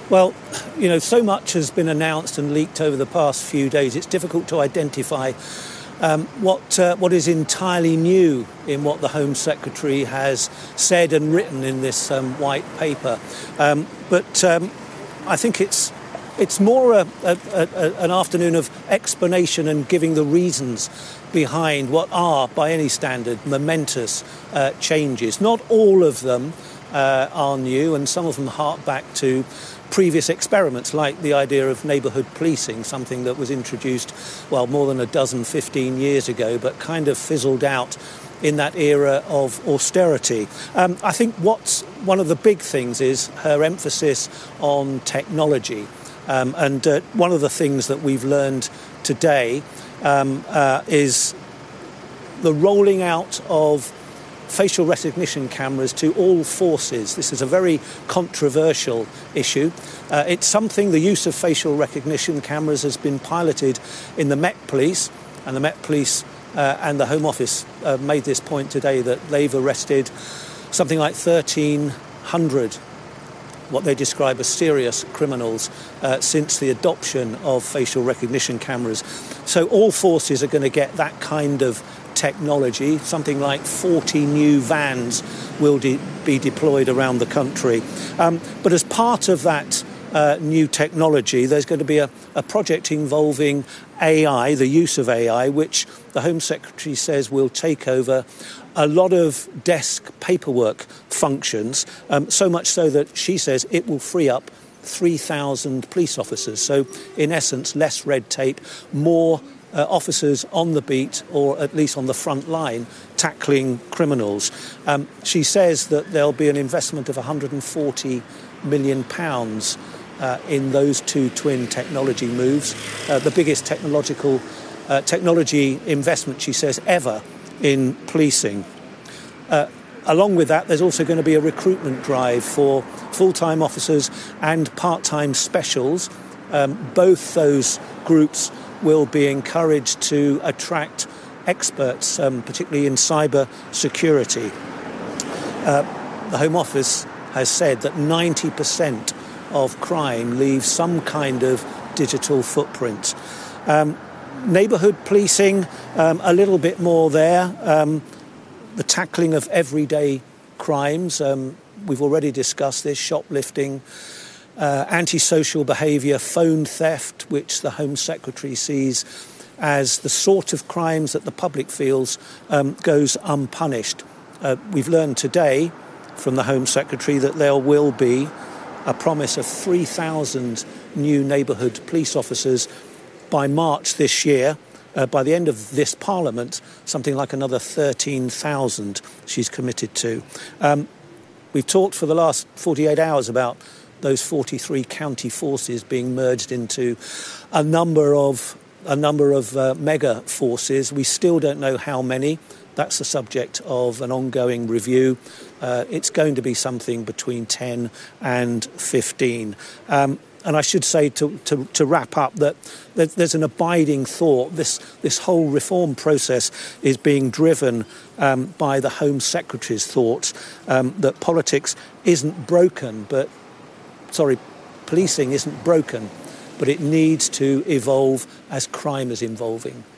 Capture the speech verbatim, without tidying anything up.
Well, you know, so much has been announced and leaked over the past few days. It's difficult to identify um, what uh, what is entirely new in what the Home Secretary has said and written in this um, white paper. Um, but um, I think it's it's more a, a, a, an afternoon of explanation and giving the reasons behind what are, by any standard, momentous uh, changes. Not all of them uh, are new, and some of them hark back to previous experiments, like the idea of neighbourhood policing, something that was introduced, well, more than a dozen, fifteen years ago, but kind of fizzled out in that era of austerity. Um, I think what's one of the big things is her emphasis on technology. Um, and uh, one of the things that we've learned today um, uh, is the rolling out of facial recognition cameras to all forces. This is a very controversial issue. Uh, it's something, the use of facial recognition cameras has been piloted in the Met Police, and the Met Police uh, and the Home Office uh, made this point today that they've arrested something like thirteen hundred what they describe as serious criminals uh, since the adoption of facial recognition cameras. So all forces are going to get that kind of technology. Something like forty new vans will de- be deployed around the country. Um, but as part of that uh, new technology, there's going to be a, a project involving A I, the use of A I, which the Home Secretary says will take over a lot of desk paperwork functions, um, so much so that she says it will free up three thousand police officers. So, in essence, less red tape, more uh, officers on the beat, or at least on the front line, tackling criminals. Um, she says that there'll be an investment of one hundred forty million pounds uh, in those two twin technology moves, uh, the biggest technological uh, technology investment, she says, ever in policing. Uh, along with that, there's also going to be a recruitment drive for full-time officers and part-time specials. Um, both those groups will be encouraged to attract experts, um, particularly in cyber security. Uh, the Home Office has said that ninety percent of crime leaves some kind of digital footprint. Um, neighbourhood policing, um, a little bit more there. Um, the tackling of everyday crimes, um, we've already discussed this, shoplifting, uh, antisocial behaviour, phone theft, which the Home Secretary sees as the sort of crimes that the public feels um, goes unpunished. Uh, we've learned today from the Home Secretary that there will be a promise of three thousand new neighbourhood police officers by March this year. Uh, by the end of this Parliament, something like another thirteen thousand she's committed to. Um, we've talked for the last forty-eight hours about those forty-three county forces being merged into a number of a number of uh, mega forces. We still don't know how many. That's the subject of an ongoing review. Uh, it's going to be something between ten and fifteen. Um, And I should say, to, to, to wrap up, that there's an abiding thought. This this whole reform process is being driven um, by the Home Secretary's thoughts um, that politics isn't broken, but, sorry, policing isn't broken, but it needs to evolve as crime is evolving.